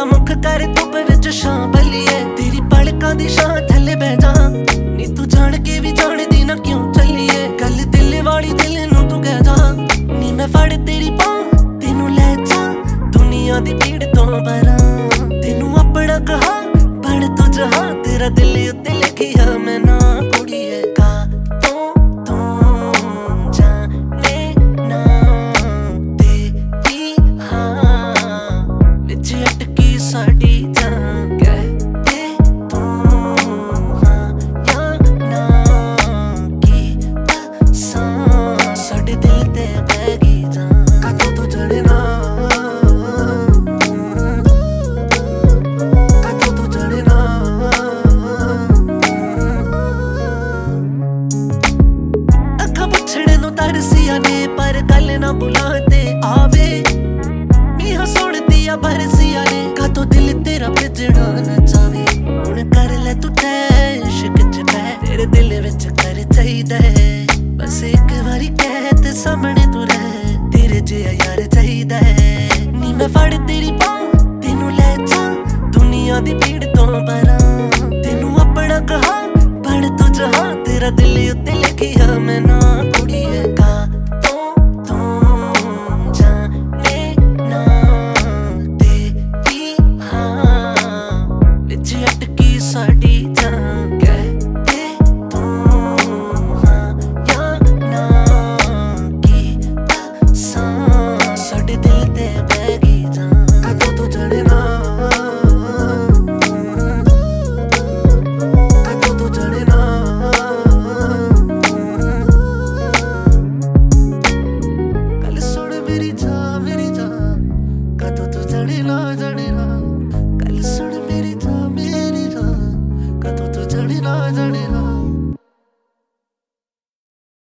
मुख कर धुप विच छां बलिए तेरी पलकां दी छां थल्ले बह जा नी तू जान के भी जाणदी ना क्यों चलिए गल दिल वाली दिल नूं तू कह जा नी मैं फड़ तेरी बांह तेनू लै जा दुनिया दी भीड़ तो परां तेनू अपना कहा बण तू जहां तेरा दिल उत्ते लिखिया मैं ना कुड़िए का साडी जान कहते तू हाँ या ना की बसां साडे दिल ते बह गई जान कदों तू जड़ना कदों तू जड़ना अखा पुछड़े नूं तरसिया ने पर गल ना बुलाते आवे नी हसुणदी आ बरसिया ने तो दिल तेरा पिजड़ा न जावे हुण कर ले तू तै इश्क च पै तेरे दिल विच कर चाहीदा बस एक बारी कह ते सामने तू रह तेरे जिहा यार चाहीदा नी मैं फड़ तेरी बांह तेनू लै जा दुनिया दी भीड़ तो परां तेनू अपना कहा बण तू जहां तेरा दिल उत्ते लिखिया मैं ना कुड़िए का साडी जान कहते तू हाँ या ना की बसां साडे दिल ते बह गई जान कदों तू जड़ना कदों तू जड़ना गल सुन मेरी जान